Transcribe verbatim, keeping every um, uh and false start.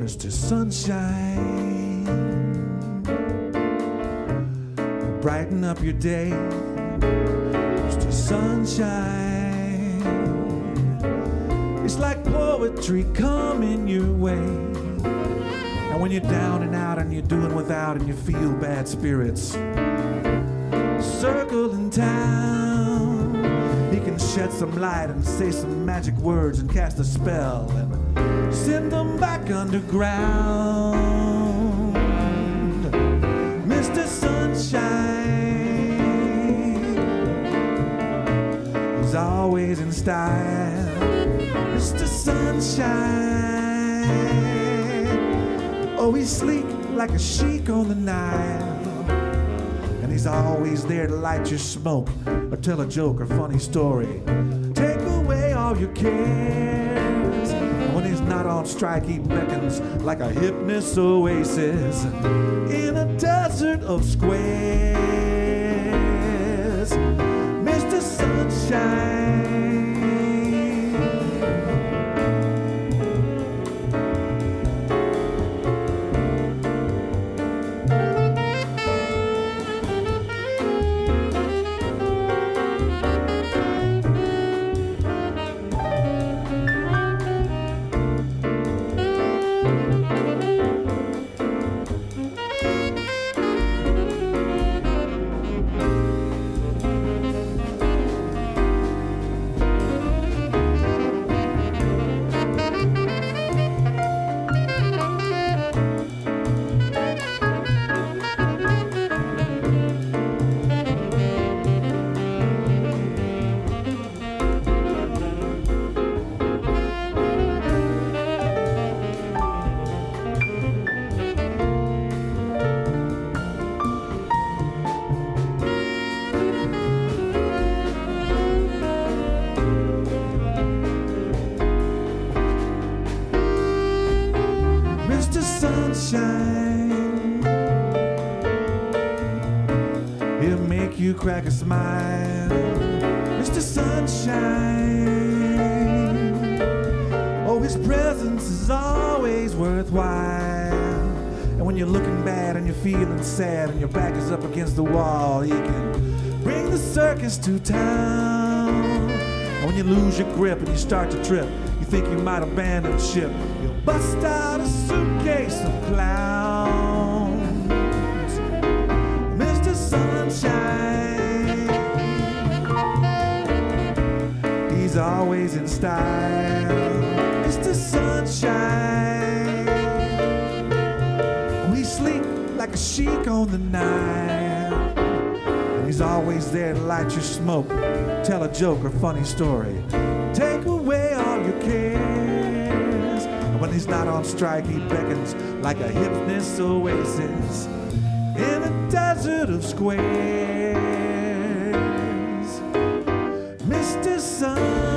Mister Sunshine. Brighten up your day, Mister Sunshine. It's like poetry coming your way. And when you're down and out and you're doing without and you feel bad spirits, circle in town. He can shed some light and say some magic words and cast a spell and send them back underground. Mister Sunshine is always in style. Mister Sunshine, oh, he's sleek like a sheik on the Nile. And he's always there to light your smoke or tell a joke or funny story. Take away all your cares. And when he's not on strike, he beckons like a hypnotist oasis in a desert of squares. Mister Sunshine. Mister Sunshine, he'll make you crack a smile. Mister Sunshine, oh, his presence is always worthwhile. And when you're looking bad and you're feeling sad and your back is up against the wall, he can bring the circus to town. And when you lose your grip and you start to trip, you think you might abandon ship, you'll bust out a suitcase of clowns. Mister Sunshine, he's always in style. Mister Sunshine, oh, he's sleek like a sheik on the Nile. And he's always there to light your smoke, tell a joke or funny story. Take away all your cares. And when he's not on strike, he beckons like a hypnotist oasis in a desert of squares. Mister Sun.